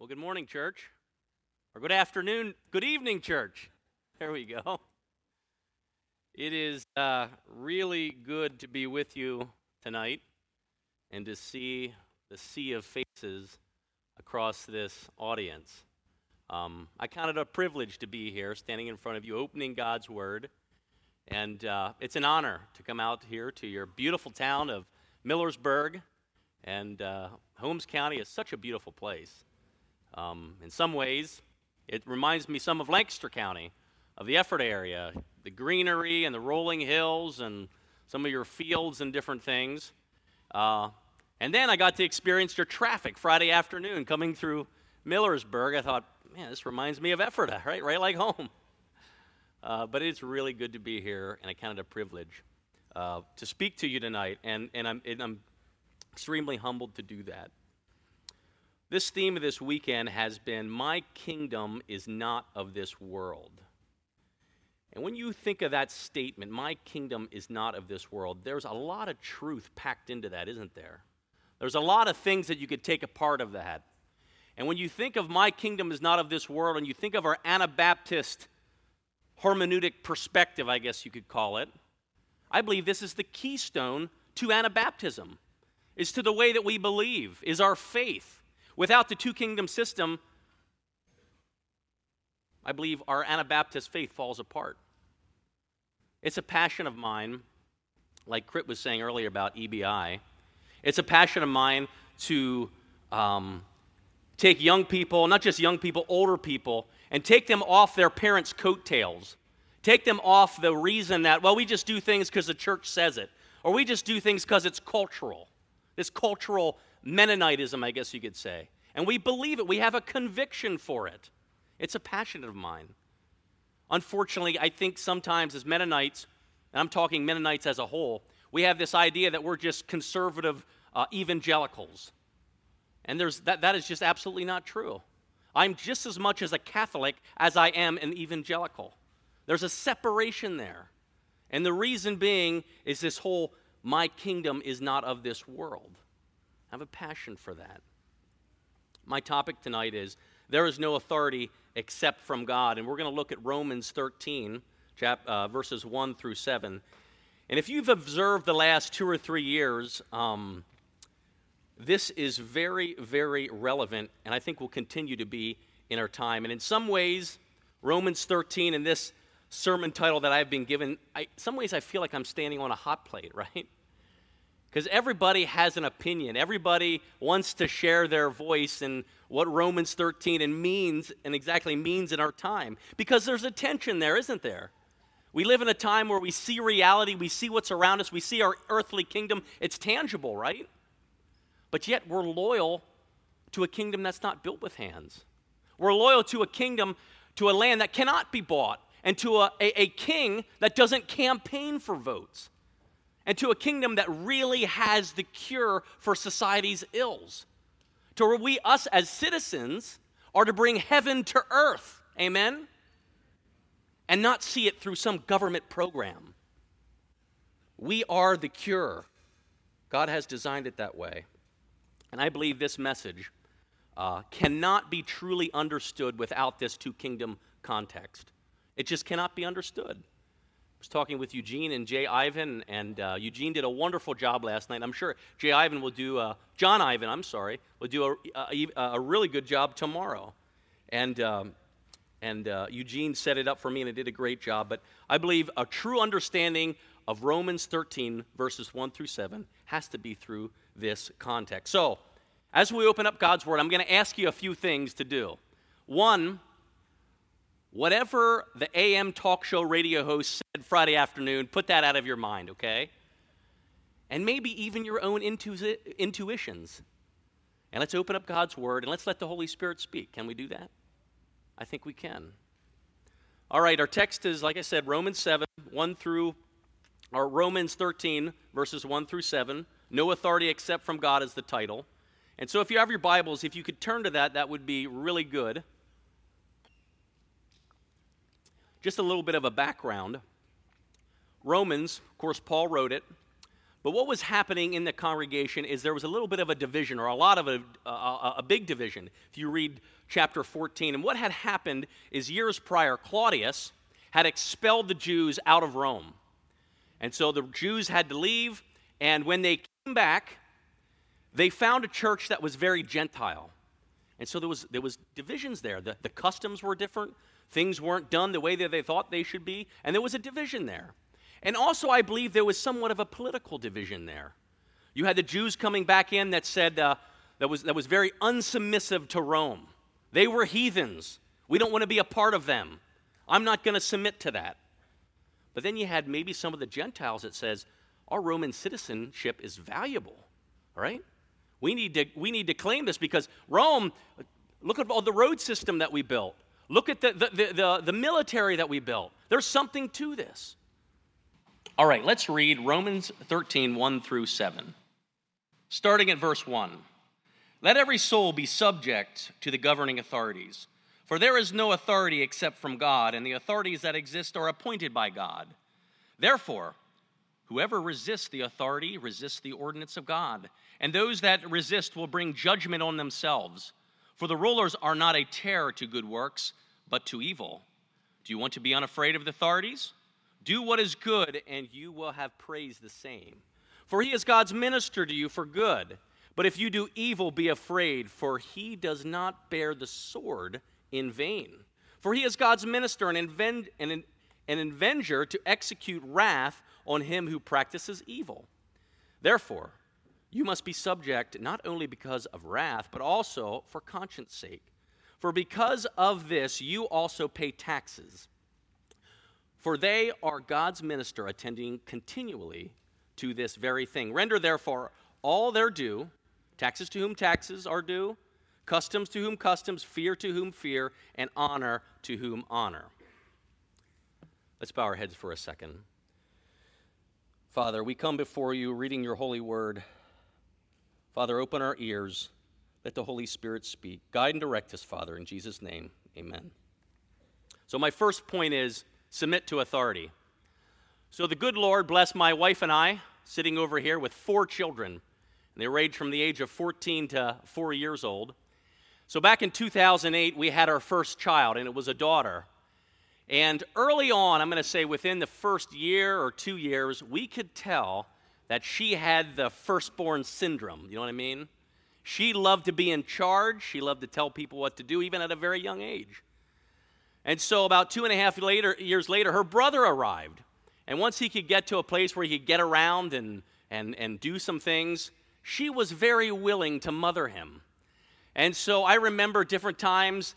Well, good morning, church. Or good afternoon, good evening, church. There we go. It is really good to be with you tonight and to see the sea of faces across this audience. I count it a privilege to be here, standing in front of you, opening God's Word. And it's an honor to come out here to your beautiful town of Millersburg. And Holmes County is such a beautiful place. In some ways, it reminds me some of Lancaster County, of the Effort area, the greenery and the rolling hills and some of your fields and different things. And then I got to experience your traffic Friday afternoon coming through Millersburg. I thought, man, this reminds me of Ephrata, right like home. But it's really good to be here, and I count it a privilege to speak to you tonight, and I'm extremely humbled to do that. This theme of this weekend has been, my kingdom is not of this world. And when you think of that statement, my kingdom is not of this world, there's a lot of truth packed into that, isn't there? There's a lot of things that you could take apart of that. And when you think of my kingdom is not of this world, and you think of our Anabaptist hermeneutic perspective, I guess you could call it, I believe this is the keystone to Anabaptism, is to the way that we believe, is our faith. Without the two-kingdom system, I believe our Anabaptist faith falls apart. It's a passion of mine, like Crit was saying earlier about EBI. It's a passion of mine to take young people, not just young people, older people, and take them off their parents' coattails. Take them off the reason that, well, we just do things because the church says it, or we just do things because it's cultural. This cultural Mennonitism, I guess you could say. And we believe it. We have a conviction for it. It's a passion of mine. Unfortunately, I think sometimes as Mennonites, and I'm talking Mennonites as a whole, we have this idea that we're just conservative evangelicals. And that is just absolutely not true. I'm just as much as a Catholic as I am an evangelical. There's a separation there. And the reason being is this whole, my kingdom is not of this world. I have a passion for that. My topic tonight is, there is no authority except from God. And we're going to look at Romans 13, verses 1 through 7. And if you've observed the last 2 or 3 years, this is very, very relevant, and I think will continue to be in our time. And in some ways, Romans 13 and this sermon title that I've been given, some ways I feel like I'm standing on a hot plate, right? Because everybody has an opinion. Everybody wants to share their voice in what Romans 13 exactly means in our time. Because there's a tension there, isn't there? We live in a time where we see reality, we see what's around us, we see our earthly kingdom. It's tangible, right? But yet we're loyal to a kingdom that's not built with hands. We're loyal to a kingdom, to a land that cannot be bought, and to a king that doesn't campaign for votes. And to a kingdom that really has the cure for society's ills. To where us as citizens, are to bring heaven to earth. Amen? And not see it through some government program. We are the cure. God has designed it that way. And I believe this message cannot be truly understood without this two-kingdom context. It just cannot be understood. I was talking with Eugene and Jay Ivan, and Eugene did a wonderful job last night. I'm sure John Ivan will do a really good job tomorrow. And Eugene set it up for me, and it did a great job. But I believe a true understanding of Romans 13, verses 1 through 7, has to be through this context. So, as we open up God's Word, I'm going to ask you a few things to do. One, whatever the AM talk show radio host said Friday afternoon, put that out of your mind, okay? And maybe even your own intuitions. And let's open up God's Word, and let's let the Holy Spirit speak. Can we do that? I think we can. All right, our text is, like I said, Romans 13, verses 1 through 7. No authority except from God is the title. And so if you have your Bibles, if you could turn to that, that would be really good. Just a little bit of a background. Romans, of course, Paul wrote it. But what was happening in the congregation is there was a little bit of a division, or a lot of a big division, if you read chapter 14. And what had happened is years prior, Claudius had expelled the Jews out of Rome. And so the Jews had to leave, and when they came back, they found a church that was very Gentile. And so there was divisions there. The customs were different. Things weren't done the way that they thought they should be, and there was a division there. And also, I believe there was somewhat of a political division there. You had the Jews coming back in that said that was very unsubmissive to Rome. They were heathens. We don't want to be a part of them. I'm not going to submit to that. But then you had maybe some of the Gentiles that says our Roman citizenship is valuable. All right, we need to claim this because Rome. Look at all the road system that we built. Look at the military that we built. There's something to this. All right, let's read Romans 13, 1 through 7. Starting at verse 1. Let every soul be subject to the governing authorities, for there is no authority except from God, and the authorities that exist are appointed by God. Therefore, whoever resists the authority resists the ordinance of God, and those that resist will bring judgment on themselves. For the rulers are not a terror to good works, but to evil. Do you want to be unafraid of the authorities? Do what is good, and you will have praise the same. For he is God's minister to you for good. But if you do evil, be afraid, for he does not bear the sword in vain. For he is God's minister, an avenger to execute wrath on him who practices evil. Therefore, you must be subject not only because of wrath, but also for conscience sake. For because of this, you also pay taxes. For they are God's minister, attending continually to this very thing. Render, therefore, all their due, taxes to whom taxes are due, customs to whom customs, fear to whom fear, and honor to whom honor. Let's bow our heads for a second. Father, we come before you reading your holy word. Father, open our ears. Let the Holy Spirit speak. Guide and direct us, Father, in Jesus' name, amen. So my first point is, submit to authority. So the good Lord blessed my wife and I, sitting over here with 4 children. And they range from the age of 14 to 4 years old. So back in 2008, we had our first child, and it was a daughter. And early on, I'm going to say within the first year or 2 years, we could tell that she had the firstborn syndrome. You know what I mean? She loved to be in charge. She loved to tell people what to do, even at a very young age. And so about 2.5 years later, her brother arrived. And once he could get to a place where he could get around and do some things, she was very willing to mother him. And so I remember different times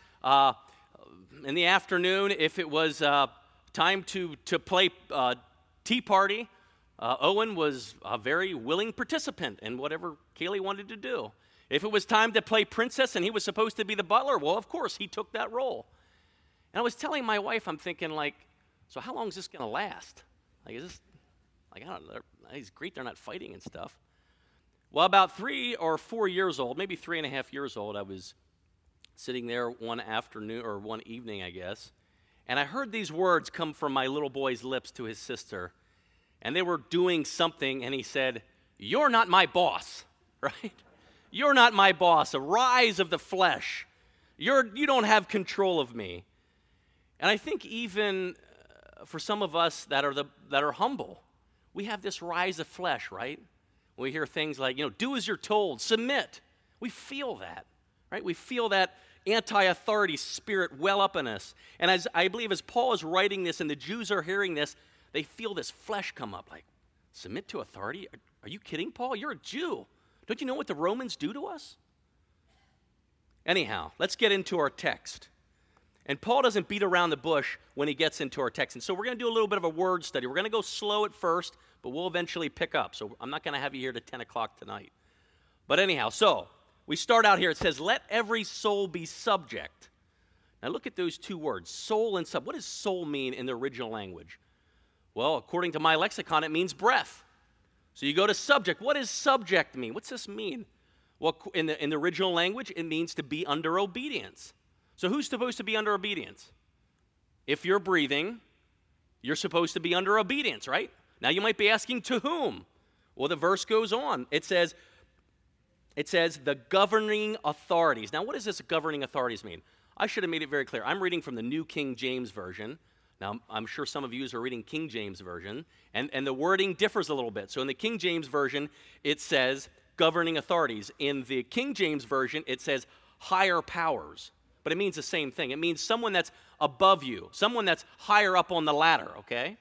in the afternoon, if it was time to play tea party, Owen was a very willing participant in whatever Kaylee wanted to do. If it was time to play princess and he was supposed to be the butler, well, of course, he took that role. And I was telling my wife, I'm thinking, so how long is this going to last? Is this, I don't know, it's great they're not fighting and stuff. Well, about 3 or 4 years old, maybe 3.5 years old, I was sitting there one afternoon, or one evening, I guess, and I heard these words come from my little boy's lips to his sister, and they were doing something, and he said, "You're not my boss," right? "You're not my boss, a rise of the flesh. You don't have control of me." And I think even for some of us that are humble, we have this rise of flesh, right? We hear things like, do as you're told, submit. We feel that, right? We feel that anti-authority spirit well up in us. And as I believe as Paul is writing this and the Jews are hearing this, they feel this flesh come up like, submit to authority? Are you kidding, Paul? You're a Jew. Don't you know what the Romans do to us? Anyhow, let's get into our text. And Paul doesn't beat around the bush when he gets into our text. And so we're going to do a little bit of a word study. We're going to go slow at first, but we'll eventually pick up. So I'm not going to have you here to 10 o'clock tonight. But anyhow, so we start out here. It says, let every soul be subject. Now look at those 2 words, soul and sub. What does soul mean in the original language? Well, according to my lexicon, it means breath. So you go to subject. What does subject mean? What's this mean? Well, in the original language, it means to be under obedience. So who's supposed to be under obedience? If you're breathing, you're supposed to be under obedience, right? Now you might be asking, to whom? Well, the verse goes on. It says the governing authorities. Now, what does this governing authorities mean? I should have made it very clear. I'm reading from the New King James Version. Now, I'm sure some of you are reading King James Version, and the wording differs a little bit. So in the King James Version, it says governing authorities. In the King James Version, it says higher powers. But it means the same thing. It means someone that's above you, someone that's higher up on the ladder, okay?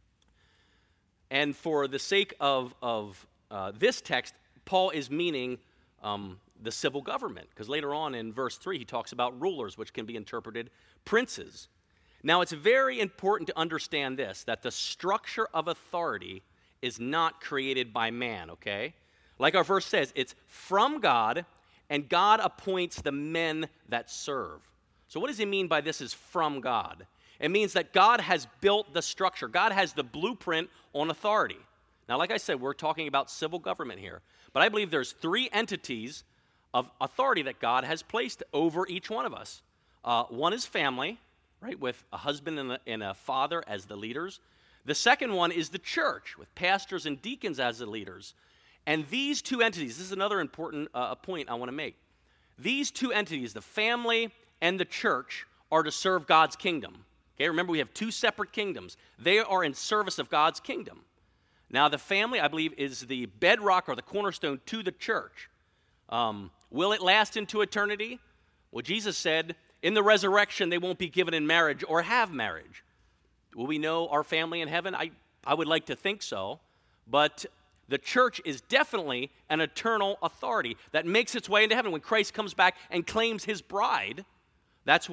And for the sake of this text, Paul is meaning the civil government, because later on in verse 3, he talks about rulers, which can be interpreted princes. Now, it's very important to understand this, that the structure of authority is not created by man, okay? Like our verse says, it's from God, and God appoints the men that serve. So what does he mean by this is from God? It means that God has built the structure. God has the blueprint on authority. Now, like I said, we're talking about civil government here. But I believe there's three entities of authority that God has placed over each one of us. One is family, right, with a husband and a father as the leaders. The second one is the church, with pastors and deacons as the leaders. And these two entities, this is another important point I want to make. These two entities, the family and the church, are to serve God's kingdom. Okay, remember we have two separate kingdoms. They are in service of God's kingdom. Now, the family, I believe, is the bedrock or the cornerstone to the church. Will it last into eternity? Well, Jesus said, in the resurrection, they won't be given in marriage or have marriage. Will we know our family in heaven? I would like to think so. But the church is definitely an eternal authority that makes its way into heaven. When Christ comes back and claims his bride, that's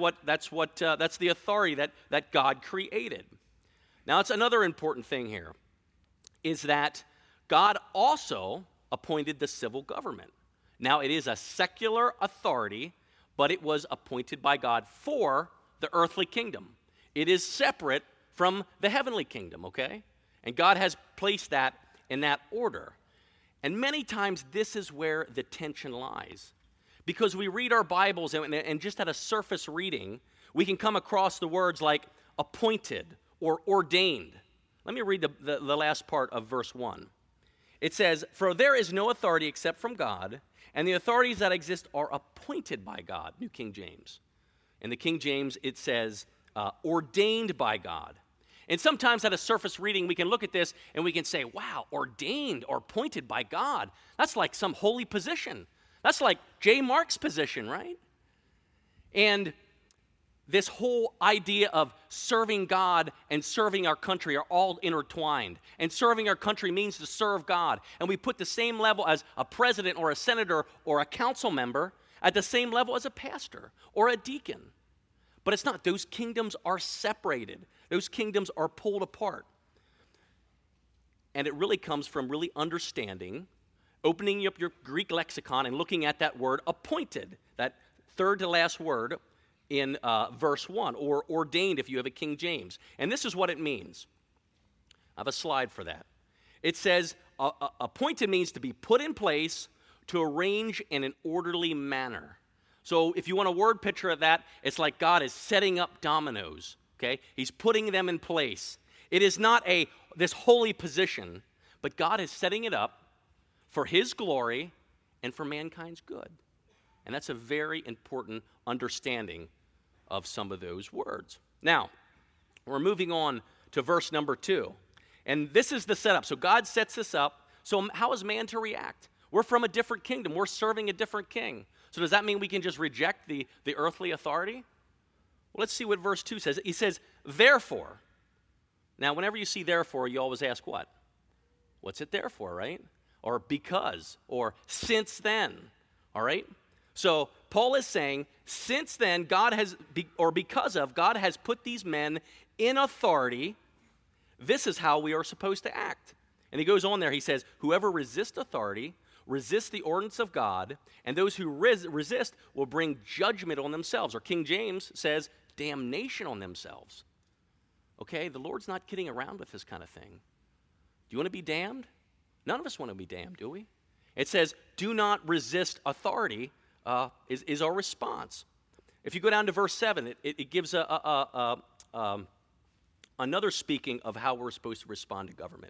the authority that God created. Now, it's another important thing here, is that God also appointed the civil government. Now, it is a secular authority, but it was appointed by God for the earthly kingdom. It is separate from the heavenly kingdom, okay? And God has placed that in that order. And many times this is where the tension lies. Because we read our Bibles and just at a surface reading, we can come across the words like appointed or ordained. Let me read the last part of verse 1. It says, "For there is no authority except from God, and the authorities that exist are appointed by God," New King James. In the King James, it says, ordained by God. And sometimes at a surface reading, we can look at this and we can say, wow, ordained or appointed by God. That's like some holy position. That's like J. Mark's position, right? And this whole idea of serving God and serving our country are all intertwined. And serving our country means to serve God. And we put the same level as a president or a senator or a council member at the same level as a pastor or a deacon. But it's not. Those kingdoms are separated. Those kingdoms are pulled apart. And it really comes from really understanding, opening up your Greek lexicon and looking at that word appointed, that third to last word in verse 1, or ordained if you have a King James. And this is what it means. I have a slide for that. It says, appointed means to be put in place, to arrange in an orderly manner. So if you want a word picture of that, it's like God is setting up dominoes, okay? He's putting them in place. It is not this holy position, but God is setting it up for his glory and for mankind's good. And that's a very important understanding of some of those words. Now, we're moving on to verse number 2. And this is the setup. So God sets this up. So how is man to react? We're from a different kingdom. We're serving a different king. So does that mean we can just reject the earthly authority? Well, let's see what verse 2 says. He says, therefore. Now, whenever you see therefore, you always ask what? What's it there for, right? Or because, or since then, all right? So Paul is saying, since then, because of, God has put these men in authority. This is how we are supposed to act. And he goes on there, he says, whoever resists authority, resists the ordinance of God, and those who resist will bring judgment on themselves. Or King James says, damnation on themselves. Okay, the Lord's not kidding around with this kind of thing. Do you want to be damned? None of us want to be damned, do we? It says, do not resist authority is our response. If you go down to verse 7, it gives another speaking of how we're supposed to respond to government.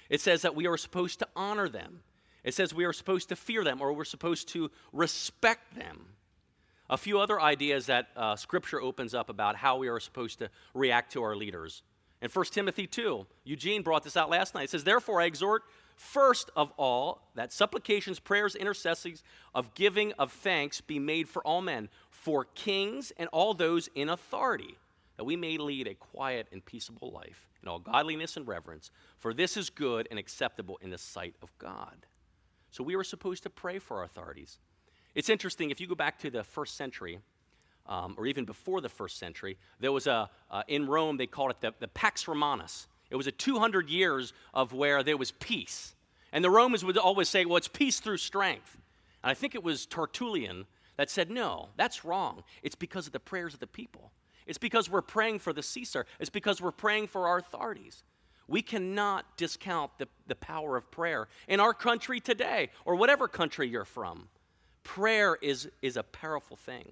It says that we are supposed to honor them. It says we are supposed to fear them, or we're supposed to respect them. A few other ideas that Scripture opens up about how we are supposed to react to our leaders. In 1 Timothy 2, Eugene brought this out last night. It says, "Therefore I exhort first of all that supplications, prayers, intercessions of giving of thanks be made for all men, for kings and all those in authority, that we may lead a quiet and peaceable life in all godliness and reverence, for this is good and acceptable in the sight of God." So we were supposed to pray for our authorities. It's interesting, if you go back to the first century, or even before the first century, there was in Rome, they called it the Pax Romanus. It was 200 years of where there was peace. And the Romans would always say, well, it's peace through strength. And I think it was Tertullian that said, no, that's wrong. It's because of the prayers of the people. It's because we're praying for the Caesar. It's because we're praying for our authorities. We cannot discount the power of prayer in our country today, or whatever country you're from. Prayer is a powerful thing.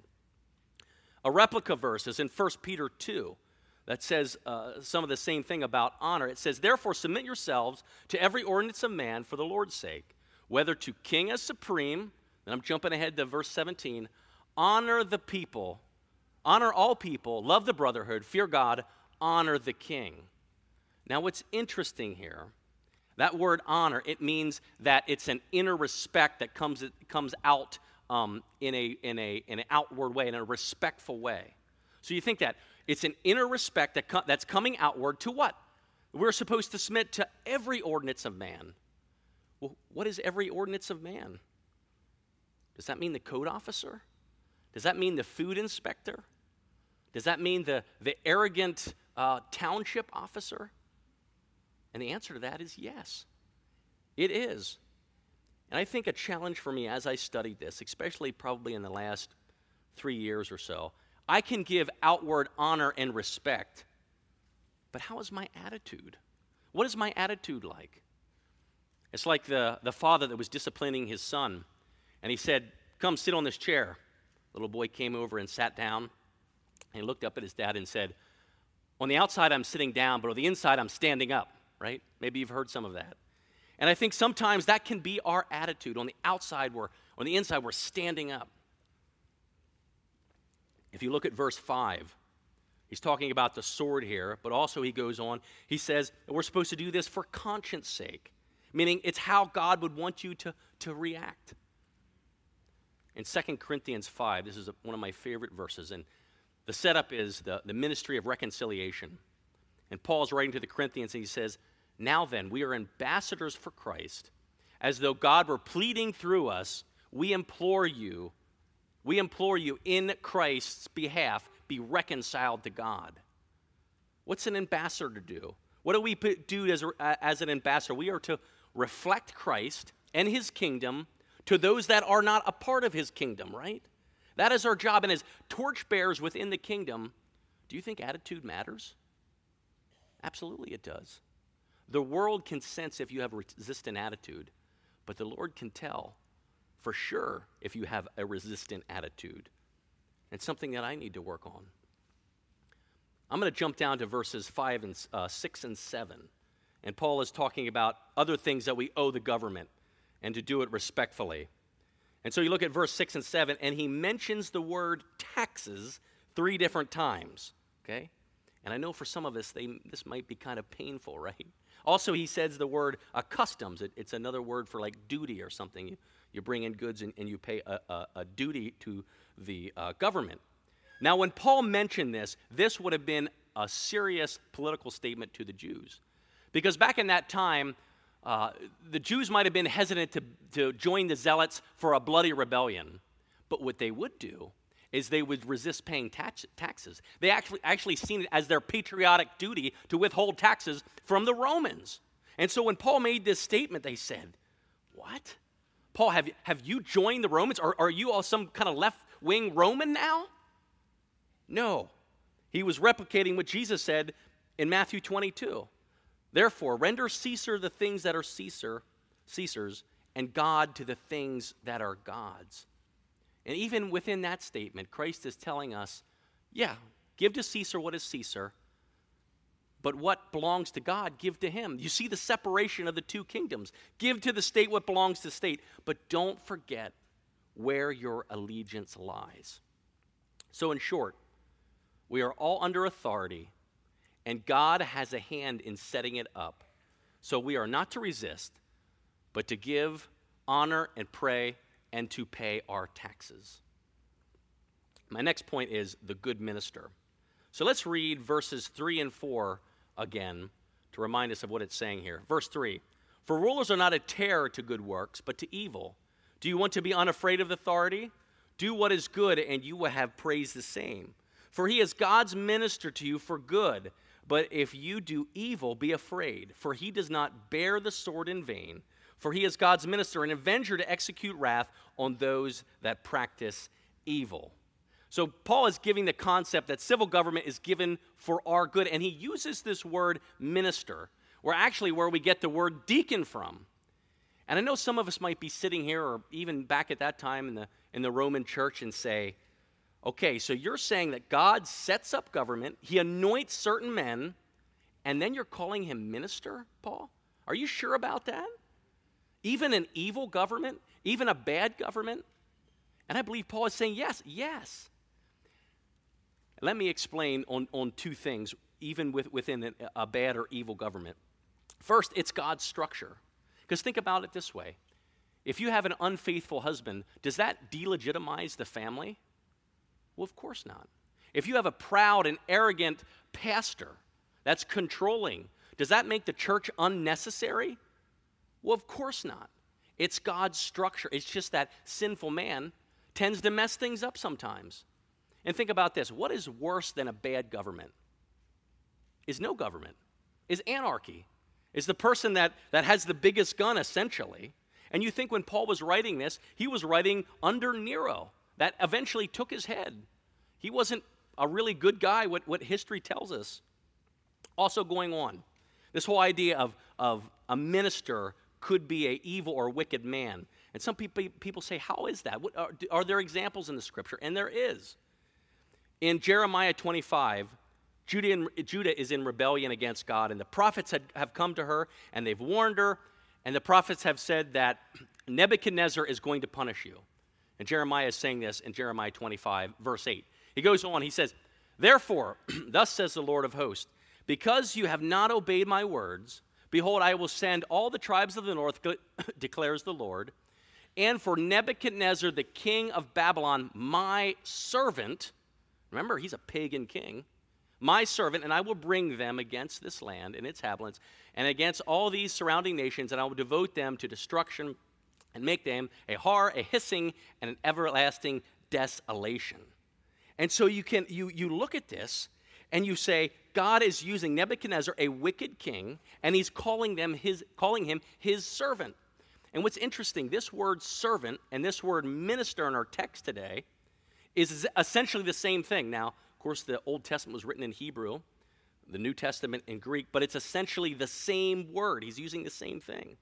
A replica verse is in 1 Peter 2 that says some of the same thing about honor. It says, "Therefore submit yourselves to every ordinance of man for the Lord's sake, whether to king as supreme," and I'm jumping ahead to verse 17, "honor the people, honor all people, love the brotherhood, fear God, honor the king." Now what's interesting here, that word honor, it means that it's an inner respect that comes out in an outward way, in a respectful way. So you think that it's an inner respect that's coming outward to what? We're supposed to submit to every ordinance of man. Well, what is every ordinance of man? Does that mean the code officer? Does that mean the food inspector? Does that mean the arrogant township officer? And the answer to that is yes, it is. And I think a challenge for me as I studied this, especially probably in the last 3 years or so, I can give outward honor and respect, but how is my attitude? What is my attitude like? It's like the father that was disciplining his son, and he said, "Come sit on this chair." The little boy came over and sat down, and he looked up at his dad and said, "On the outside I'm sitting down, but on the inside I'm standing up," right? Maybe you've heard some of that. And I think sometimes that can be our attitude. On the outside, on the inside, we're standing up. If you look at verse 5, he's talking about the sword here, but also he goes on, he says that we're supposed to do this for conscience sake, meaning it's how God would want you to react. In 2 Corinthians 5, this is one of my favorite verses, and the setup is the ministry of reconciliation. And Paul's writing to the Corinthians, and he says, "Now then, we are ambassadors for Christ. As though God were pleading through us, we implore you in Christ's behalf, be reconciled to God." What's an ambassador do? What do we do as an ambassador? We are to reflect Christ and his kingdom to those that are not a part of his kingdom, right? That is our job. And as torchbearers within the kingdom, do you think attitude matters? Absolutely it does. The world can sense if you have a resistant attitude, but the Lord can tell for sure if you have a resistant attitude. It's something that I need to work on. I'm going to jump down to verses 6 and 7. And Paul is talking about other things that we owe the government and to do it respectfully. And so you look at verse 6 and 7, and he mentions the word taxes 3 different times, okay? And I know for some of us, this might be kind of painful, right? Also, he says the word customs. It's another word for like duty or something. You bring in goods and you pay a duty to the government. Now, when Paul mentioned this would have been a serious political statement to the Jews. Because back in that time, the Jews might have been hesitant to join the Zealots for a bloody rebellion. But what they would do is they would resist paying taxes. They actually seen it as their patriotic duty to withhold taxes from the Romans. And so when Paul made this statement, they said, "What? Paul, have you joined the Romans? Are you all some kind of left-wing Roman now?" No. He was replicating what Jesus said in Matthew 22. "Therefore, render Caesar the things that are Caesar's, and God to the things that are God's." And even within that statement, Christ is telling us, yeah, give to Caesar what is Caesar, but what belongs to God, give to him. You see the separation of the two kingdoms. Give to the state what belongs to the state, but don't forget where your allegiance lies. So in short, we are all under authority, and God has a hand in setting it up. So we are not to resist, but to give, honor, and pray, and to pay our taxes. My next point is the good minister. So let's read verses 3 and 4 again to remind us of what it's saying here. Verse 3, "For rulers are not a terror to good works, but to evil. Do you want to be unafraid of authority? Do what is good, and you will have praise the same. For he is God's minister to you for good. But if you do evil, be afraid, for he does not bear the sword in vain. For he is God's minister, an avenger to execute wrath on those that practice evil." So Paul is giving the concept that civil government is given for our good, and he uses this word minister, where we get the word deacon from. And I know some of us might be sitting here, or even back at that time in the Roman church, and say, okay, so you're saying that God sets up government, he anoints certain men, and then you're calling him minister, Paul? Are you sure about that? Even an evil government? Even a bad government? And I believe Paul is saying yes. Let me explain on two things, even within a bad or evil government. First, it's God's structure. Because think about it this way. If you have an unfaithful husband, does that delegitimize the family? Well, of course not. If you have a proud and arrogant pastor that's controlling, does that make the church unnecessary? Well, of course not. It's God's structure. It's just that sinful man tends to mess things up sometimes. And think about this. What is worse than a bad government? Is no government. Is anarchy. Is the person that has the biggest gun, essentially. And you think when Paul was writing this, he was writing under Nero. That eventually took his head. He wasn't a really good guy, what history tells us. Also going on, this whole idea of a minister could be an evil or wicked man. And some people say, how is that? Are there examples in the scripture? And there is. In Jeremiah 25, Judah is in rebellion against God, and the prophets have come to her, and they've warned her, and the prophets have said that Nebuchadnezzar is going to punish you. And Jeremiah is saying this in Jeremiah 25, verse 8. He goes on, he says, "Therefore, thus says the Lord of hosts, because you have not obeyed my words, behold, I will send all the tribes of the north, declares the Lord, and for Nebuchadnezzar, the king of Babylon, my servant," remember, he's a pagan king, "my servant, and I will bring them against this land and its inhabitants, and against all these surrounding nations, and I will devote them to destruction, and make them a horror, a hissing, and an everlasting desolation." And so you look at this, and you say, God is using Nebuchadnezzar, a wicked king, and he's calling him his servant. And what's interesting, this word servant and this word minister in our text today is essentially the same thing. Now, of course, the Old Testament was written in Hebrew, the New Testament in Greek, but it's essentially the same word. He's using the same thing.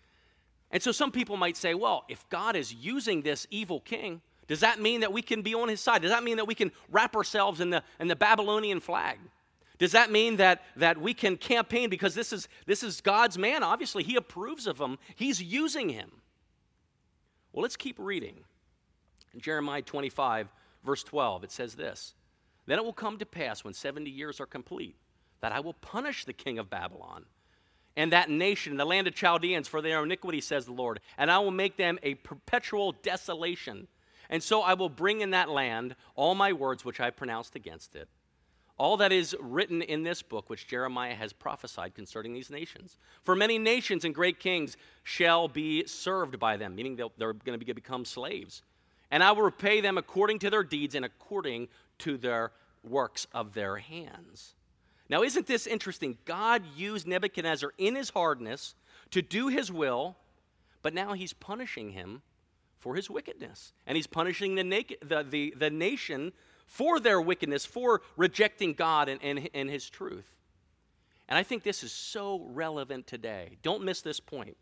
And so some people might say, well, if God is using this evil king, does that mean that we can be on his side? Does that mean that we can wrap ourselves in the Babylonian flag? Does that mean that we can campaign because this is God's man? Obviously, he approves of him. He's using him. Well, let's keep reading. In Jeremiah 25, verse 12, it says this, "Then it will come to pass when 70 years are complete, that I will punish the king of Babylon, and that nation, the land of Chaldeans, for their iniquity, says the Lord, and I will make them a perpetual desolation. And so I will bring in that land all my words which I pronounced against it, all that is written in this book which Jeremiah has prophesied concerning these nations. For many nations and great kings shall be served by them," meaning they're going to become slaves. "And I will repay them according to their deeds and according to their works of their hands." Now, isn't this interesting? God used Nebuchadnezzar in his hardness to do his will, but now he's punishing him for his wickedness. And he's punishing the nation for their wickedness, for rejecting God and his truth. And I think this is so relevant today. Don't miss this point.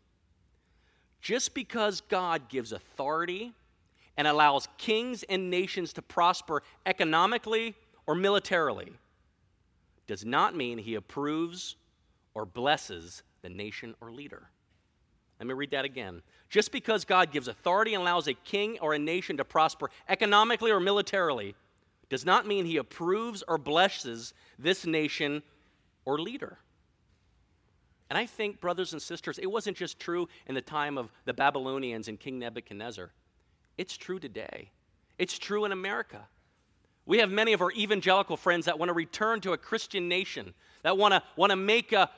Just because God gives authority and allows kings and nations to prosper economically or militarily does not mean he approves or blesses the nation or leader. Let me read that again. Just because God gives authority and allows a king or a nation to prosper economically or militarily does not mean he approves or blesses this nation or leader. And I think, brothers and sisters, it wasn't just true in the time of the Babylonians and King Nebuchadnezzar. It's true today. It's true in America. We have many of our evangelical friends that want to return to a Christian nation, that want to make a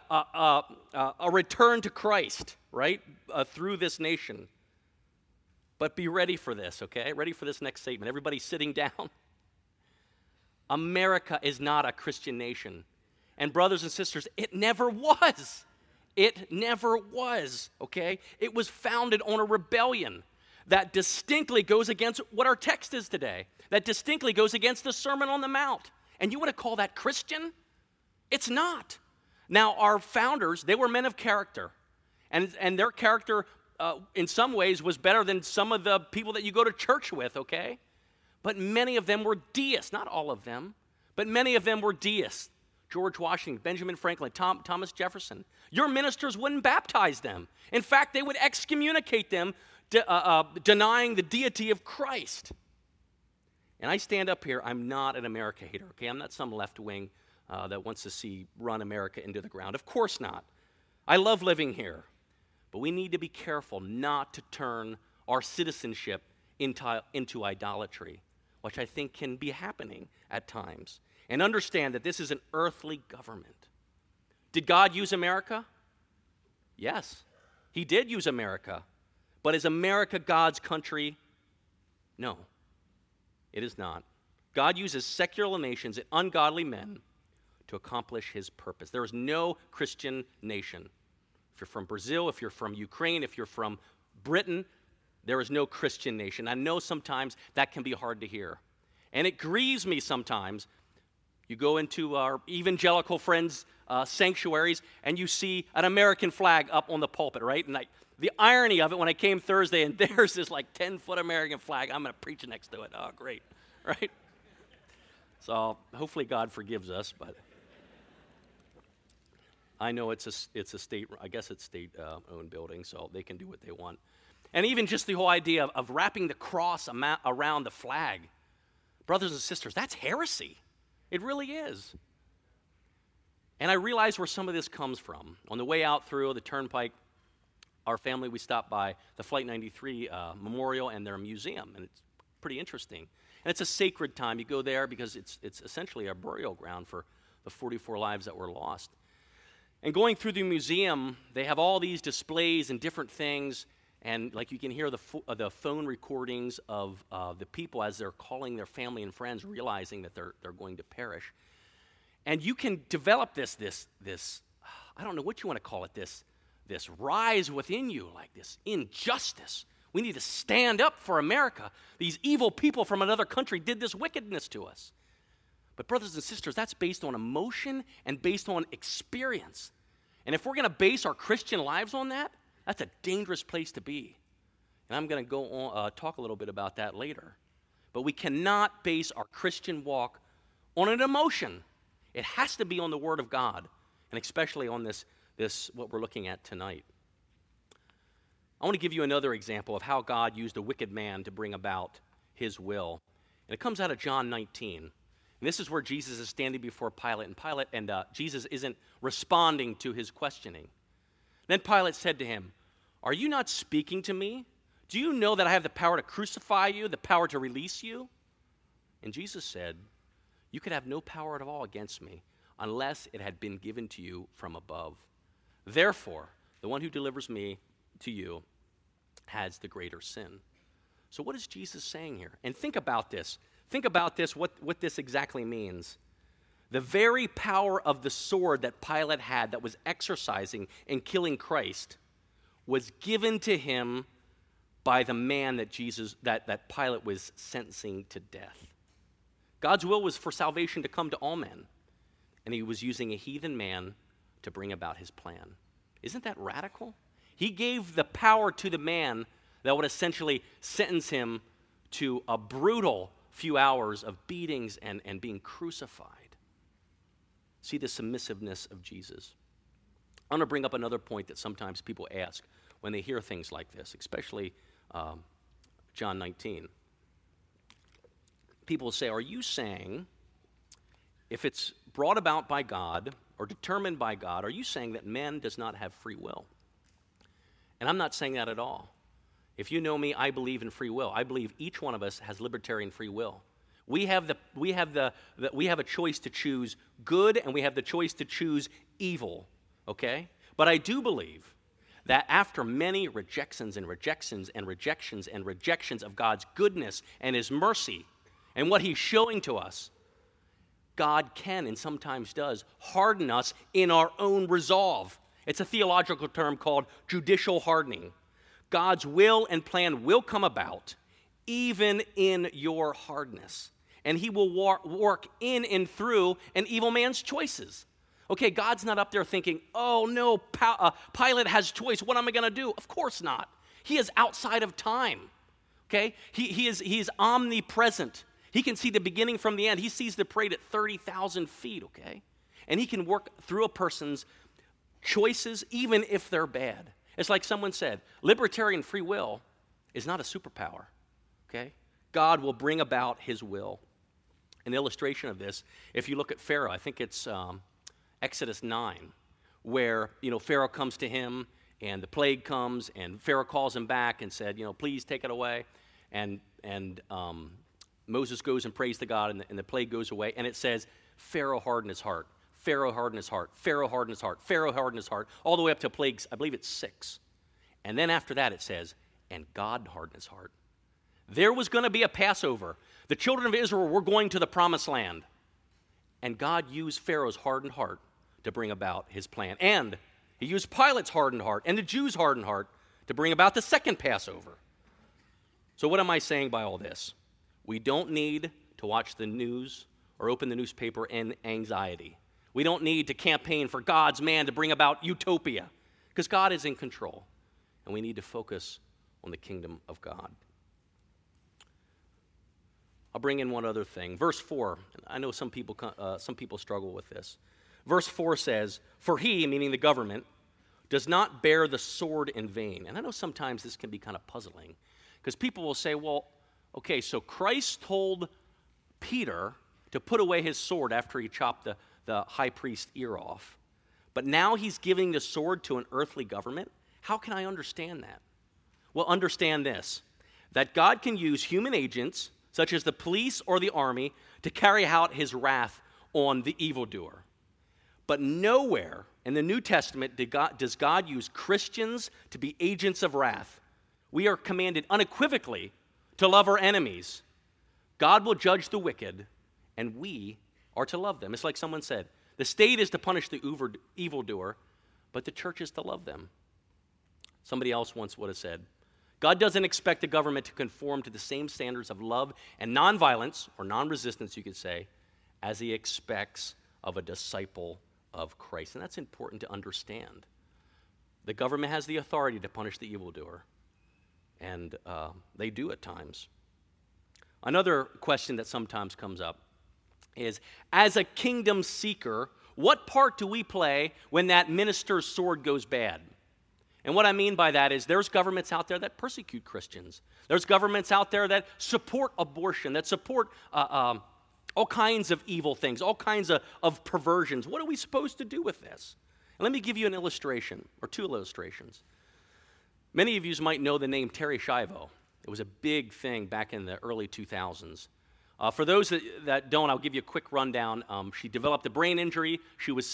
return to Christ, right, through this nation. But be ready for this, okay? Ready for this next statement. Everybody sitting down. America is not a Christian nation. And brothers and sisters, it never was. It never was, okay? It was founded on a rebellion that distinctly goes against what our text is today, that distinctly goes against the Sermon on the Mount. And you want to call that Christian? It's not. Now, our founders, they were men of character. And their character, in some ways, was better than some of the people that you go to church with, okay? But many of them were deists. Not all of them, but many of them were deists. George Washington, Benjamin Franklin, Thomas Jefferson. Your ministers wouldn't baptize them. In fact, they would excommunicate them, denying the deity of Christ. And I stand up here, I'm not an America hater, okay? I'm not some left wing that wants to see run America into the ground. Of course not. I love living here. But we need to be careful not to turn our citizenship into idolatry, which I think can be happening at times. And understand that this is an earthly government. Did God use America? Yes, he did use America. But is America God's country? No, it is not. God uses secular nations and ungodly men to accomplish his purpose. There is no Christian nation. If you're from Brazil, if you're from Ukraine, if you're from Britain, there is no Christian nation. I know sometimes that can be hard to hear. And it grieves me sometimes. You go into our evangelical friends' sanctuaries, and you see an American flag up on the pulpit, right? And the irony of it, when I came Thursday, and there's this 10-foot American flag, I'm going to preach next to it. Oh, great, right? So hopefully God forgives us, but I know it's a state, I guess it's state-owned building, so they can do what they want. And even just the whole idea of wrapping the cross around the flag, brothers and sisters, that's heresy. It really is. And I realize where some of this comes from. On the way out through the turnpike, our family, we stopped by the Flight 93 Memorial and their museum, and it's pretty interesting. And it's a sacred time. You go there because it's essentially a burial ground for the 44 lives that were lost. And going through the museum, they have all these displays and different things, and you can hear the phone recordings of the people as they're calling their family and friends, realizing that they're going to perish. And you can develop this I don't know what you want to call it, this rise within you, like this injustice. We need to stand up for America. These evil people from another country did this wickedness to us. But brothers and sisters, that's based on emotion and based on experience. And if we're going to base our Christian lives on that, that's a dangerous place to be. And I'm going to go on, talk a little bit about that later. But we cannot base our Christian walk on an emotion. It has to be on the Word of God, and especially on this what we're looking at tonight. I want to give you another example of how God used a wicked man to bring about his will. And it comes out of John 19. And this is where Jesus is standing before Pilate, and Jesus isn't responding to his questioning. Then Pilate said to him, "Are you not speaking to me? Do you know that I have the power to crucify you, the power to release you?" And Jesus said, "You could have no power at all against me unless it had been given to you from above. Therefore, the one who delivers me to you has the greater sin." So what is Jesus saying here? And think about this. Think about this, what this exactly means. The very power of the sword that Pilate had that was exercising and killing Christ was given to him by the man that Pilate was sentencing to death. God's will was for salvation to come to all men, and he was using a heathen man to bring about his plan. Isn't that radical? He gave the power to the man that would essentially sentence him to a brutal few hours of beatings and being crucified. See the submissiveness of Jesus. I want to bring up another point that sometimes people ask when they hear things like this, especially John 19. People say, are you saying, if it's brought about by God or determined by God, are you saying that man does not have free will? And I'm not saying that at all. If you know me, I believe in free will. I believe each one of us has libertarian free will. We have a choice to choose good, and we have the choice to choose evil, okay? But I do believe that after many rejections and rejections and rejections and rejections of God's goodness and his mercy and what he's showing to us, God can and sometimes does harden us in our own resolve. It's a theological term called judicial hardening. God's will and plan will come about even in your hardness. And he will work in and through an evil man's choices. Okay, God's not up there thinking, oh no, Pilate has choice. What am I going to do? Of course not. He is outside of time. Okay, he is omnipresent. He can see the beginning from the end. He sees the parade at 30,000 feet, okay? And he can work through a person's choices even if they're bad. It's like someone said, libertarian free will is not a superpower, okay? God will bring about his will. An illustration of this, if you look at Pharaoh, I think it's Exodus 9, where, Pharaoh comes to him and the plague comes and Pharaoh calls him back and said, please take it away. And Moses goes and prays to God and the plague goes away. And it says, Pharaoh hardened his heart. Pharaoh hardened his heart. Pharaoh hardened his heart. Pharaoh hardened his heart. All the way up to plagues, I believe it's 6. And then after that it says, and God hardened his heart. There was going to be a Passover. The children of Israel were going to the promised land. And God used Pharaoh's hardened heart to bring about his plan. And he used Pilate's hardened heart and the Jews' hardened heart to bring about the second Passover. So what am I saying by all this? We don't need to watch the news or open the newspaper in anxiety. We don't need to campaign for God's man to bring about utopia, because God is in control, and we need to focus on the kingdom of God. I'll bring in one other thing. Verse 4, I know some people struggle with this. Verse 4 says, for he, meaning the government, does not bear the sword in vain. And I know sometimes this can be kind of puzzling, because people will say, well, okay, so Christ told Peter to put away his sword after he chopped the high priest's ear off, but now he's giving the sword to an earthly government? How can I understand that? Well, understand this, that God can use human agents, such as the police or the army, to carry out his wrath on the evildoer. But nowhere in the New Testament does God use Christians to be agents of wrath. We are commanded unequivocally to love our enemies. God will judge the wicked, and we are to love them. It's like someone said, the state is to punish the evildoer, but the church is to love them. Somebody else once would have said, God doesn't expect the government to conform to the same standards of love and nonviolence, or non-resistance, you could say, as he expects of a disciple of Christ. And that's important to understand. The government has the authority to punish the evildoer, and they do at times. Another question that sometimes comes up is, as a kingdom seeker, what part do we play when that minister's sword goes bad? And what I mean by that is there's governments out there that persecute Christians. There's governments out there that support abortion, that support all kinds of evil things, all kinds of perversions. What are we supposed to do with this? And let me give you an illustration, or two illustrations. Many of you might know the name Terri Schiavo. It was a big thing back in the early 2000s. For those that don't, I'll give you a quick rundown. She developed a brain injury. She was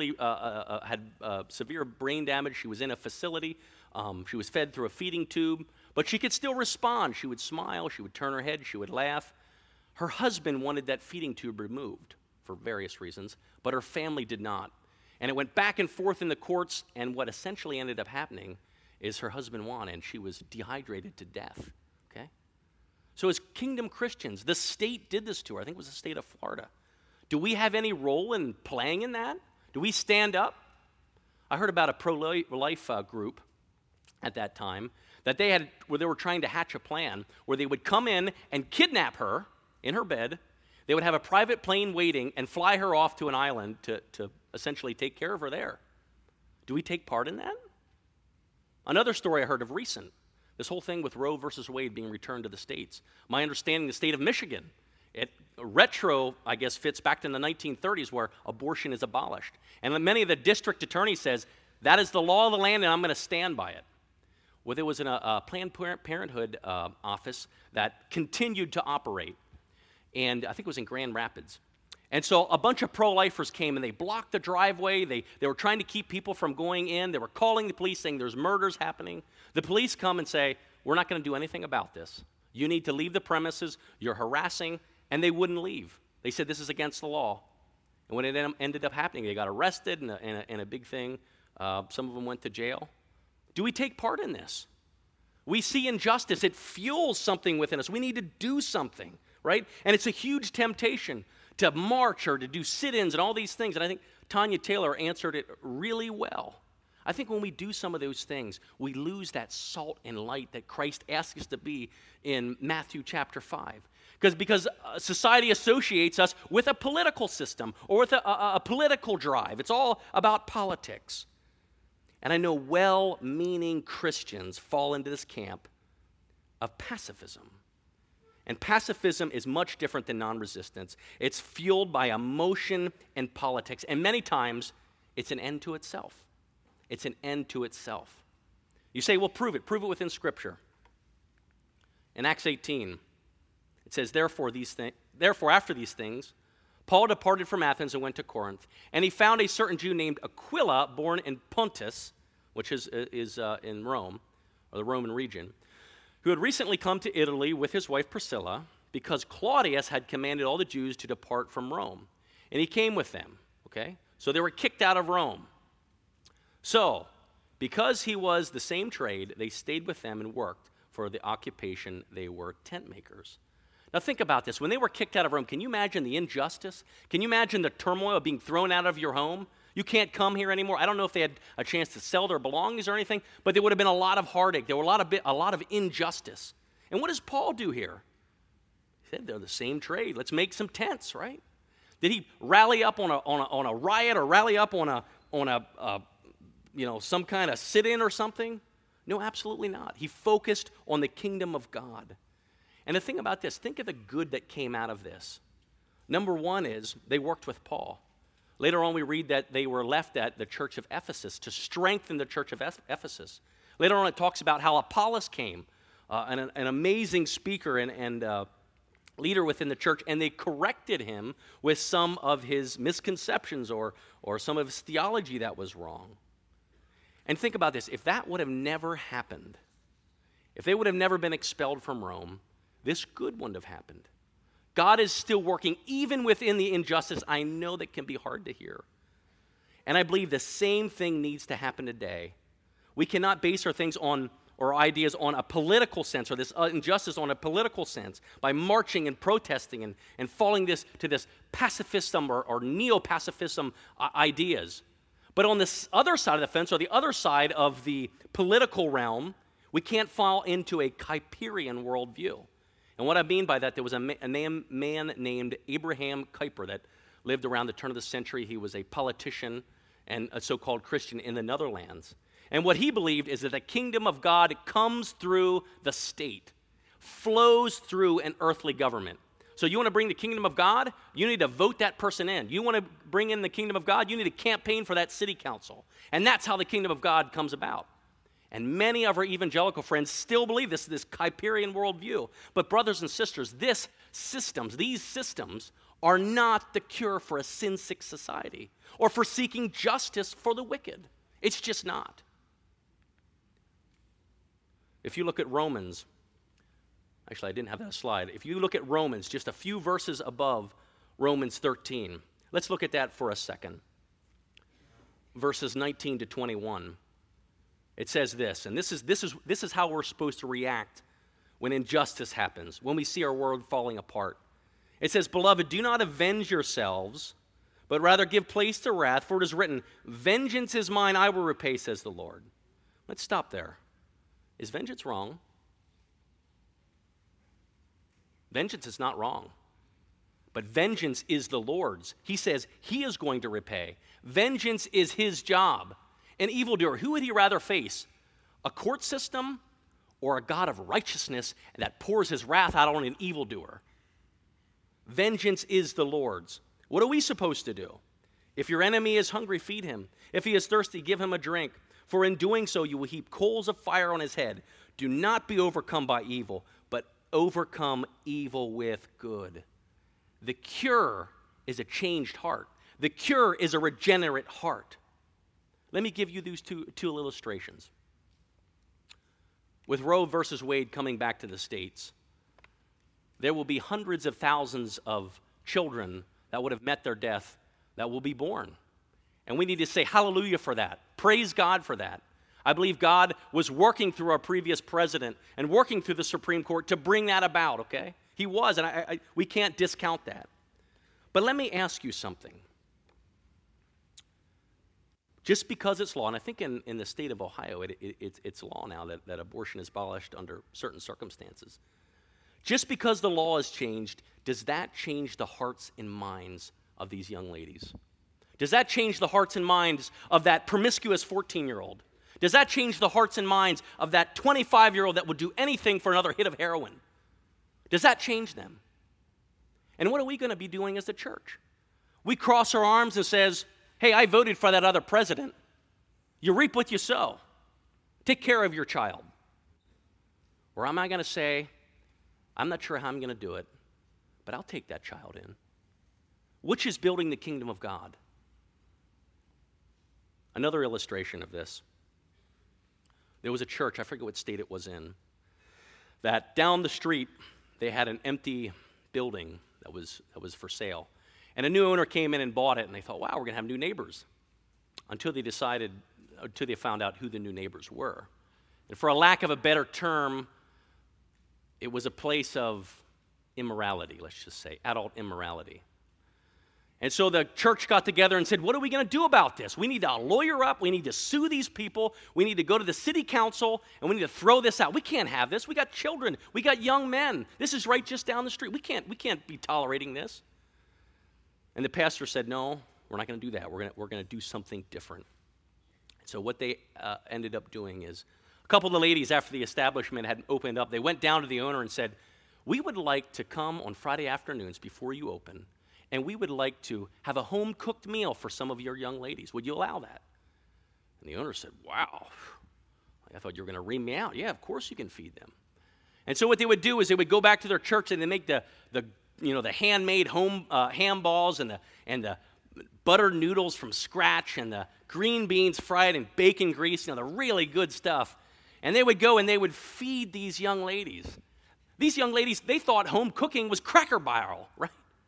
had severe brain damage. She was in a facility. She was fed through a feeding tube, but she could still respond. She would smile. She would turn her head. She would laugh. Her husband wanted that feeding tube removed for various reasons, but her family did not. And it went back and forth in the courts, and what essentially ended up happening is her husband won, and she was dehydrated to death, okay? So as kingdom Christians, the state did this to her. I think it was the state of Florida. Do we have any role in playing in that? Do we stand up? I heard about a pro-life group at that time where they were trying to hatch a plan where they would come in and kidnap her in her bed. They would have a private plane waiting and fly her off to an island to essentially take care of her there. Do we take part in that? Another story I heard of recent, this whole thing with Roe versus Wade being returned to the states. My understanding, the state of Michigan, it retro, I guess, fits back to the 1930s where abortion is abolished. And many of the district attorneys says, that is the law of the land and I'm going to stand by it. Well, there was a Planned Parenthood office that continued to operate. And I think it was in Grand Rapids. And so a bunch of pro-lifers came and they blocked the driveway. They were trying to keep people from going in. They were calling the police saying there's murders happening. The police come and say, we're not going to do anything about this. You need to leave the premises. You're harassing. And they wouldn't leave. They said this is against the law. And when it ended up happening, they got arrested in a big thing. Some of them went to jail. Do we take part in this? We see injustice. It fuels something within us. We need to do something, right? And it's a huge temptation to march or to do sit-ins and all these things. And I think Tanya Taylor answered it really well. I think when we do some of those things, we lose that salt and light that Christ asks us to be in Matthew chapter 5. Because society associates us with a political system or with a political drive. It's all about politics. And I know well-meaning Christians fall into this camp of pacifism. And pacifism is much different than non-resistance. It's fueled by emotion and politics. And many times, it's an end to itself. It's an end to itself. You say, well, prove it. Prove it within Scripture. In Acts 18, it says, Therefore, after these things, Paul departed from Athens and went to Corinth. And he found a certain Jew named Aquila, born in Pontus, which is in Rome, or the Roman region, who had recently come to Italy with his wife Priscilla, because Claudius had commanded all the Jews to depart from Rome. And he came with them, okay? So they were kicked out of Rome. So, because he was the same trade, they stayed with them and worked for the occupation. They were tent makers. Now think about this. When they were kicked out of Rome, can you imagine the injustice? Can you imagine the turmoil of being thrown out of your home? You can't come here anymore. I don't know if they had a chance to sell their belongings or anything, but there would have been a lot of heartache. There were a lot of injustice. And what does Paul do here? He said they're the same trade. Let's make some tents, right? Did he rally up on a riot or rally up on some kind of sit-in or something? No, absolutely not. He focused on the kingdom of God. And the thing about this, think of the good that came out of this. Number one is they worked with Paul. Later on, we read that they were left at the church of Ephesus to strengthen the church of Ephesus. Later on, it talks about how Apollos came, an amazing speaker and leader within the church, and they corrected him with some of his misconceptions or some of his theology that was wrong. And think about this. If that would have never happened, if they would have never been expelled from Rome, this good wouldn't have happened. God is still working, even within the injustice I know that can be hard to hear. And I believe the same thing needs to happen today. We cannot base our things on, or ideas on a political sense, or this injustice on a political sense, by marching and protesting and falling to this pacifism or neo-pacifism ideas. But on this other side of the fence, or the other side of the political realm, we can't fall into a Kuyperian worldview. And what I mean by that, there was a man named Abraham Kuyper that lived around the turn of the century. He was a politician and a so-called Christian in the Netherlands. And what he believed is that the kingdom of God comes through the state, flows through an earthly government. So you want to bring the kingdom of God? You need to vote that person in. You want to bring in the kingdom of God? You need to campaign for that city council. And that's how the kingdom of God comes about. And many of our evangelical friends still believe this Kuyperian worldview. But brothers and sisters, these systems are not the cure for a sin-sick society or for seeking justice for the wicked. It's just not. If you look at Romans, actually I didn't have that slide. If you look at Romans, just a few verses above Romans 13, let's look at that for a second. Verses 19 to 21. It says this, and this is how we're supposed to react when injustice happens, when we see our world falling apart. It says, Beloved, do not avenge yourselves, but rather give place to wrath, for it is written, Vengeance is mine, I will repay, says the Lord. Let's stop there. Is vengeance wrong? Vengeance is not wrong. but vengeance is the Lord's. He says he is going to repay. Vengeance is his job. An evildoer, who would he rather face? A court system or a God of righteousness that pours his wrath out on an evildoer? Vengeance is the Lord's. What are we supposed to do? If your enemy is hungry, feed him. If he is thirsty, give him a drink. For in doing so, you will heap coals of fire on his head. Do not be overcome by evil, but overcome evil with good. The cure is a changed heart. The cure is a regenerate heart. Let me give you these two illustrations. With Roe versus Wade coming back to the States, there will be hundreds of thousands of children that would have met their death that will be born. And we need to say hallelujah for that. Praise God for that. I believe God was working through our previous president and working through the Supreme Court to bring that about, okay? He was, and we can't discount that. But let me ask you something. Just because it's law, and I think in the state of Ohio, it's law now that abortion is abolished under certain circumstances. Just because the law has changed, does that change the hearts and minds of these young ladies? Does that change the hearts and minds of that promiscuous 14-year-old? Does that change the hearts and minds of that 25-year-old that would do anything for another hit of heroin? Does that change them? And what are we going to be doing as the church? We cross our arms and says, hey, I voted for that other president. You reap what you sow. Take care of your child. Or am I going to say, I'm not sure how I'm going to do it, but I'll take that child in? Which is building the kingdom of God? Another illustration of this. There was a church, I forget what state it was in, that down the street, they had an empty building that was for sale. And a new owner came in and bought it, and they thought, wow, we're going to have new neighbors. Until they found out who the new neighbors were. And for a lack of a better term, it was a place of immorality, let's just say, adult immorality. And so the church got together and said, what are we going to do about this? We need to lawyer up. We need to sue these people. We need to go to the city council, and we need to throw this out. We can't have this. We got children. We got young men. This is right just down the street. We can't be tolerating this. And the pastor said, no, we're not going to do that. We're going to do something different. So what they ended up doing is a couple of the ladies, after the establishment had opened up, they went down to the owner and said, we would like to come on Friday afternoons before you open, and we would like to have a home-cooked meal for some of your young ladies. Would you allow that? And the owner said, wow, I thought you were going to ream me out. Yeah, of course you can feed them. And so what they would do is they would go back to their church and they make the handmade home ham balls and the buttered noodles from scratch and the green beans fried in bacon grease, the really good stuff. And they would go and they would feed these young ladies. These young ladies, they thought home cooking was Cracker Barrel, right?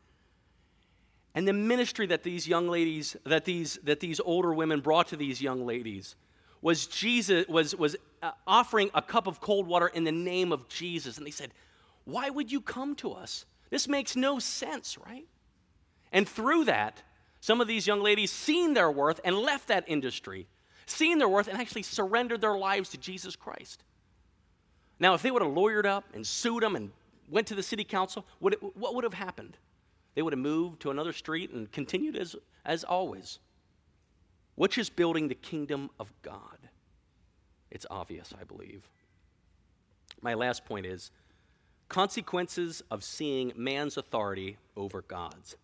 And the ministry that these young ladies, that these older women brought to these young ladies was Jesus was offering a cup of cold water in the name of Jesus. And they said, why would you come to us? This makes no sense, right? And through that, some of these young ladies seen their worth and left that industry, seen their worth and actually surrendered their lives to Jesus Christ. Now, if they would have lawyered up and sued them and went to the city council, what would have happened? They would have moved to another street and continued as always. Which is building the kingdom of God? It's obvious, I believe. My last point is consequences of seeing man's authority over God's.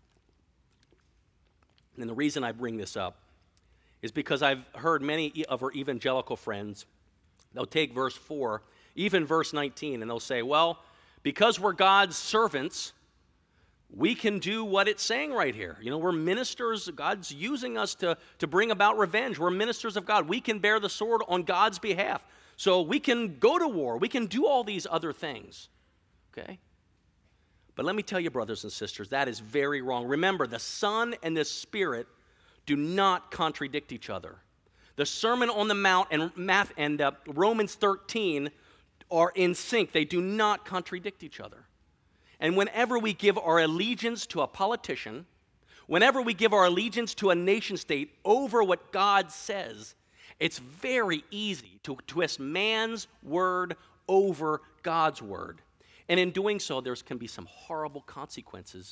And the reason I bring this up is because I've heard many of our evangelical friends, they'll take verse 4, even verse 19, and they'll say, well, because we're God's servants, we can do what it's saying right here. We're ministers. God's using us to bring about revenge. We're ministers of God. We can bear the sword on God's behalf. So we can go to war. We can do all these other things. Okay? But let me tell you, brothers and sisters, that is very wrong. Remember, the Son and the Spirit do not contradict each other. The Sermon on the Mount and Romans 13 are in sync. They do not contradict each other. And whenever we give our allegiance to a politician, whenever we give our allegiance to a nation state over what God says, it's very easy to twist man's word over God's word. And in doing so, there can be some horrible consequences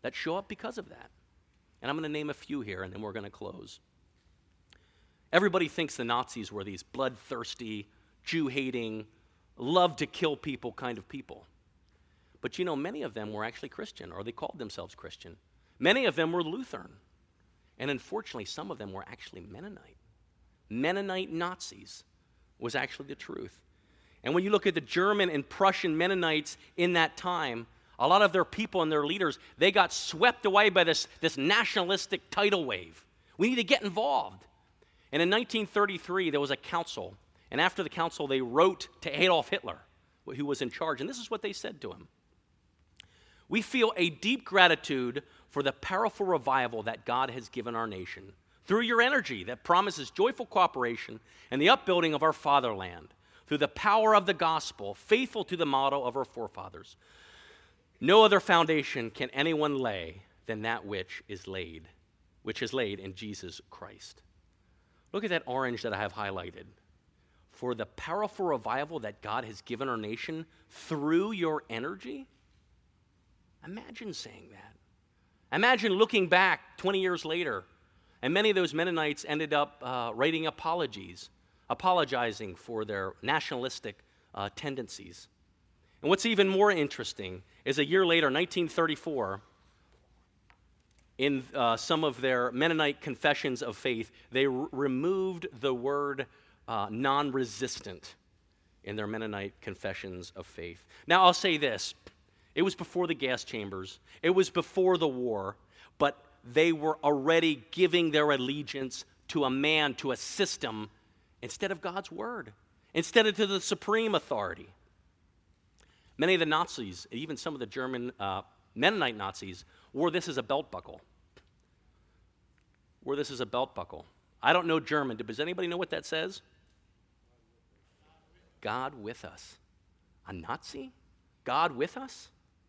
that show up because of that. And I'm going to name a few here, and then we're going to close. Everybody thinks the Nazis were these bloodthirsty, Jew-hating, love-to-kill people kind of people. But you know, many of them were actually Christian, or they called themselves Christian. Many of them were Lutheran. And unfortunately, some of them were actually Mennonite. Mennonite Nazis was actually the truth. And when you look at the German and Prussian Mennonites in that time, a lot of their people and their leaders, they got swept away by this nationalistic tidal wave. We need to get involved. And in 1933, there was a council. And after the council, they wrote to Adolf Hitler, who was in charge. And this is what they said to him. We feel a deep gratitude for the powerful revival that God has given our nation through your energy that promises joyful cooperation and the upbuilding of our fatherland through the power of the gospel, faithful to the motto of our forefathers. No other foundation can anyone lay than that which is laid in Jesus Christ. Look at that orange that I have highlighted. For the powerful revival that God has given our nation through your energy. Imagine saying that. Imagine looking back 20 years later, and many of those Mennonites ended up writing apologizing for their nationalistic tendencies. And what's even more interesting is a year later, 1934, in some of their Mennonite confessions of faith, they removed the word non-resistant in their Mennonite confessions of faith. Now, I'll say this. It was before the gas chambers. It was before the war. But they were already giving their allegiance to a man, to a system, instead of God's word, instead of to the supreme authority. Many of the Nazis, even some of the German Mennonite Nazis, wore this as a belt buckle. I don't know German. Does anybody know what that says? God with us. A Nazi? God with us?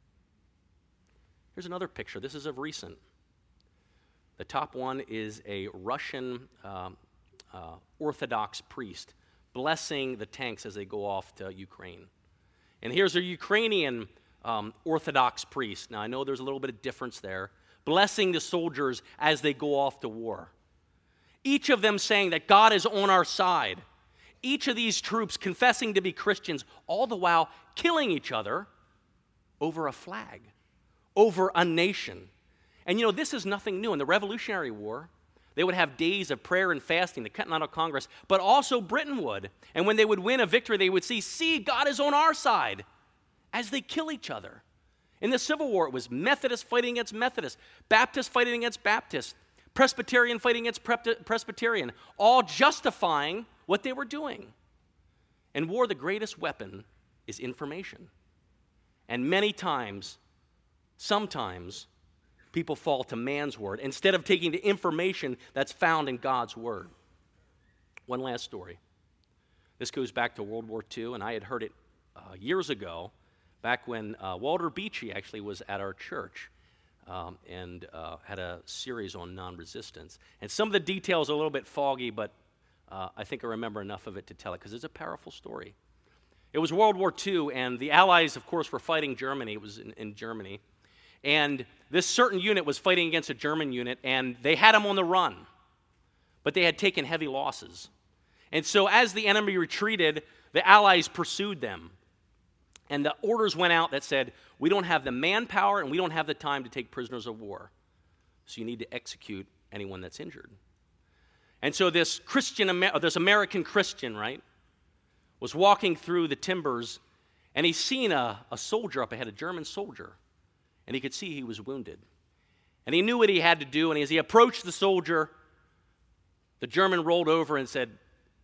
Here's another picture. This is of recent. The top one is a Russian Orthodox priest blessing the tanks as they go off to Ukraine. And here's a Ukrainian Orthodox priest. Now, I know there's a little bit of difference there. Blessing the soldiers as they go off to war. Each of them saying that God is on our side. Each of these troops confessing to be Christians, all the while killing each other over a flag, over a nation. And you know, this is nothing new. In the Revolutionary War, they would have days of prayer and fasting, the Continental Congress, but also Britain would. And when they would win a victory, they would see, God is on our side, as they kill each other. In the Civil War, it was Methodist fighting against Methodist, Baptist fighting against Baptist, Presbyterian fighting against Presbyterian, all justifying what they were doing. In war, the greatest weapon is information. And many times, sometimes, people fall to man's word instead of taking the information that's found in God's word. One last story. This goes back to World War II, and I had heard it years ago, back when Walter Beechey actually was at our church and had a series on non-resistance. And some of the details are a little bit foggy, but I think I remember enough of it to tell it, because it's a powerful story. It was World War II, and the Allies, of course, were fighting Germany. It was in Germany. And this certain unit was fighting against a German unit, and they had them on the run. But they had taken heavy losses. And so as the enemy retreated, the Allies pursued them. And the orders went out that said, we don't have the manpower and we don't have the time to take prisoners of war. So you need to execute anyone that's injured. And so this American Christian, right, was walking through the timbers, and he's seen a soldier up ahead, a German soldier. And he could see he was wounded. And he knew what he had to do, and as he approached the soldier, the German rolled over and said,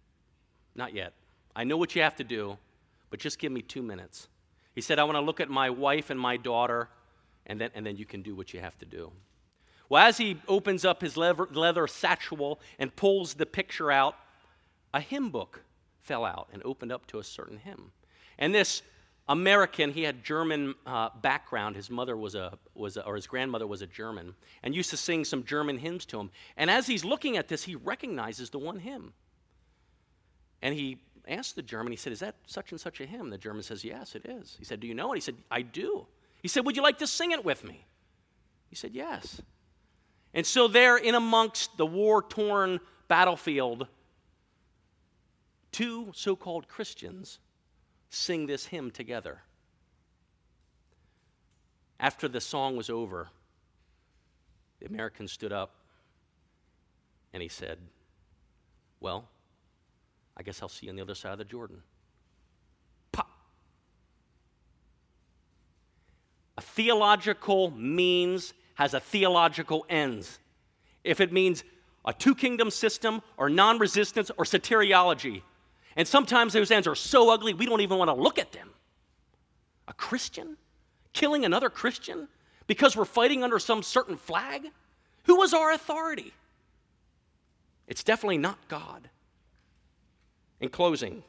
not yet. I know what you have to do, but just give me 2 minutes. He said, I want to look at my wife and my daughter, and then you can do what you have to do. Well, as he opens up his leather satchel and pulls the picture out, a hymn book fell out and opened up to a certain hymn. And this American, he had German background. His mother or his grandmother was a German, and used to sing some German hymns to him. And as he's looking at this, he recognizes the one hymn. And he asked the German, he said, is that such and such a hymn? The German says, yes, it is. He said, do you know it? He said, I do. He said, would you like to sing it with me? He said, yes. And so there, in amongst the war-torn battlefield, two so-called Christians sing this hymn together. After the song was over, the American stood up and he said, well, I guess I'll see you on the other side of the Jordan. Pop. A theological means has a theological ends. If it means a two-kingdom system or non-resistance or soteriology. And sometimes those ends are so ugly we don't even want to look at them. A Christian killing another Christian because we're fighting under some certain flag? Who was our authority? It's definitely not God. In closing,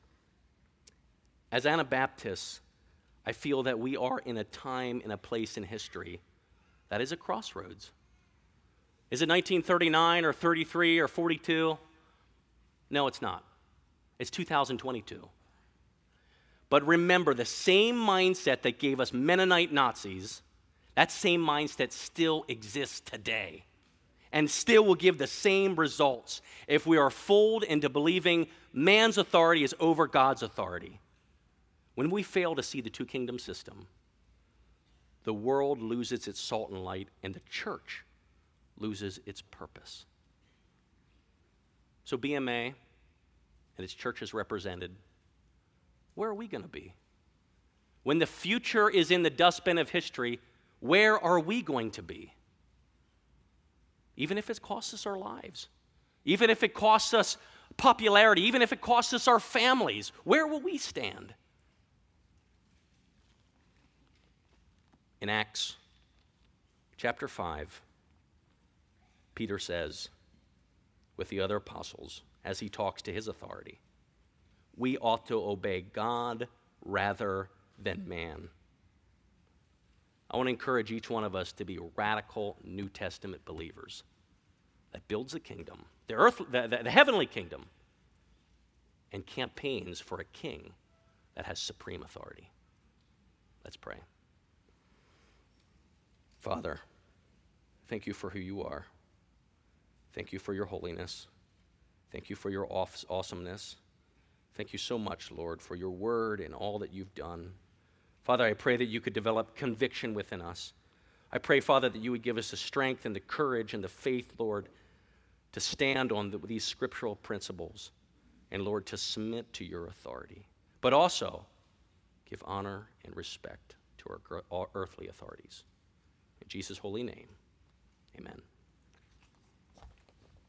as Anabaptists, I feel that we are in a time and a place in history that is a crossroads. Is it 1939 or 33 or 42? No, it's not. It's 2022. But remember, the same mindset that gave us Mennonite Nazis, that same mindset still exists today and still will give the same results if we are fooled into believing man's authority is over God's authority. When we fail to see the two-kingdom system, the world loses its salt and light, and the church loses its purpose. So BMA and its churches represented, where are we going to be? When the future is in the dustbin of history, where are we going to be? Even if it costs us our lives, even if it costs us popularity, even if it costs us our families, where will we stand? In Acts chapter 5, Peter says, with the other apostles, as he talks to his authority, we ought to obey God rather than man. I want to encourage each one of us to be radical New Testament believers that builds the kingdom, the heavenly kingdom, and campaigns for a king that has supreme authority. Let's pray. Father, thank you for who you are. Thank you for your holiness. Thank you for your awesomeness. Thank you so much, Lord, for your word and all that you've done. Father, I pray that you could develop conviction within us. I pray, Father, that you would give us the strength and the courage and the faith, Lord, to stand on these scriptural principles and, Lord, to submit to your authority, but also give honor and respect to our earthly authorities. In Jesus' holy name, amen.